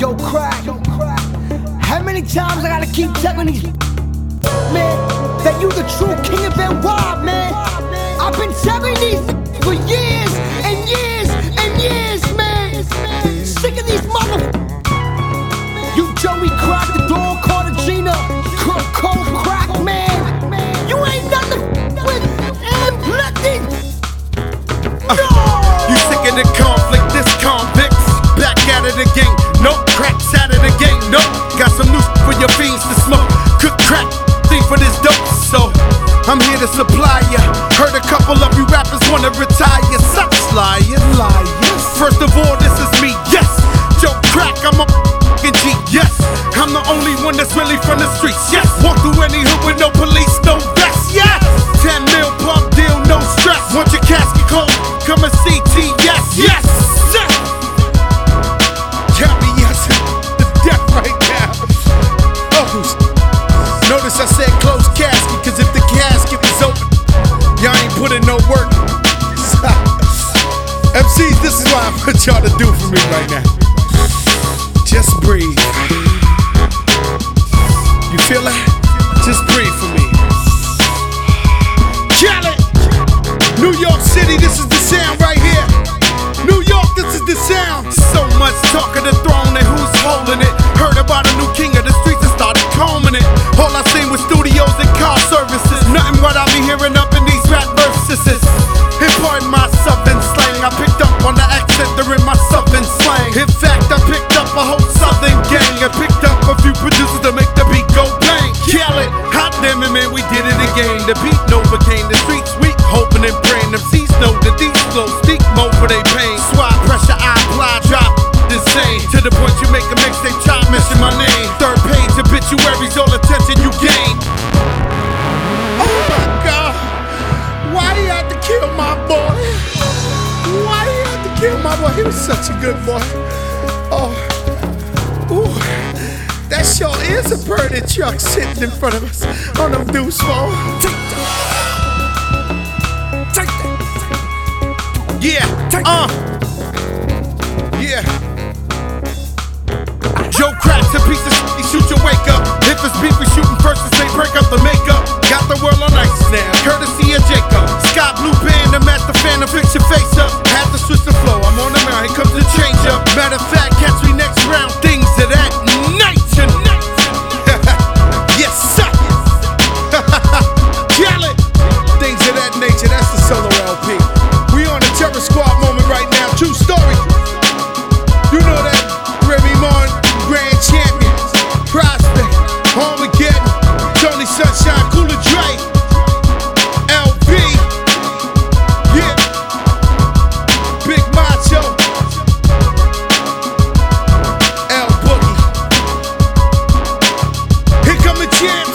Yo, crack. How many times I gotta keep telling these man that you the true king of NY, man? I've been telling these for years and years and years, man. Sick of these You Joey Crack, the dog Cartagena, cold crack, man. You ain't nothing with him. Let these. No! You sick of the conflict, this convicts back out of the game. No cracks out of the game. No, got some news for your fiends to smoke. Cook crack, thief for this dope. So I'm here to supply ya. Heard a couple of you rappers wanna retire. Such liars. First of all, this is me. Yes, Joe Crack, I'm a f***ing G. Yes, I'm the only one that's really from the streets. Yes, walk through any hood with no police, no vest. Yes, 10 mil pump deal, no stress. Want your casket cold? Come and see T. Yes. Yes, the death right now. Oh, notice I said closed casket, cause if the casket is open, y'all ain't put in no work. MCs, this is what I put y'all to do for me right now. Just breathe. You feel it? Just breathe for me. Cali, New York City, this is the sound right here. New York, this is the sound. So much talk of the throne and who's holding it. Heard about a new king of the streets and started combing it. All I seen was studios and car services. Nothing what I be hearing up in these rap verses. And pardon my southern slang, I picked up on the accent during my southern slang. In fact, I picked up a whole southern gang and picked up a few producers to make the beat go bang. Kill it, hot damn it, man, we did it again. The beat overcame the streets weak, hoping and praying. Them C's know that these flows speak more for they pain. Swat pressure, I apply, drop insane. To the point you make a mixtape, try mention my name. Third page obituaries, all attention you gain. Oh my God, why you had to kill my boy? Why you had to kill my boy? He was such a good boy. Oh, ooh, that sure is a birdie truck sitting in front of us on them deuce phone. Take that. Yeah, yeah. Joe Crack's a piece of shit, he shoot your wake up. If it's beef, we shooting first and say break up the makeup. Got the world on ice now, courtesy of Jacob. Sky blue band, the master fan, to fix your face up. Had to switch the flow, I'm on the mound, here comes the change up. Matter of fact, catch me next round, things of that nature. Yes, sir. Kill it. Things of that nature, that's the solo LP. We on the Terror Squad moment right now, true story. You know that Remy Martin, Grand Champions, Prospect, Armageddon, Tony Sunshine, Cooler Dre, LB, yeah, Big Macho, L Boogie. Here come the champs.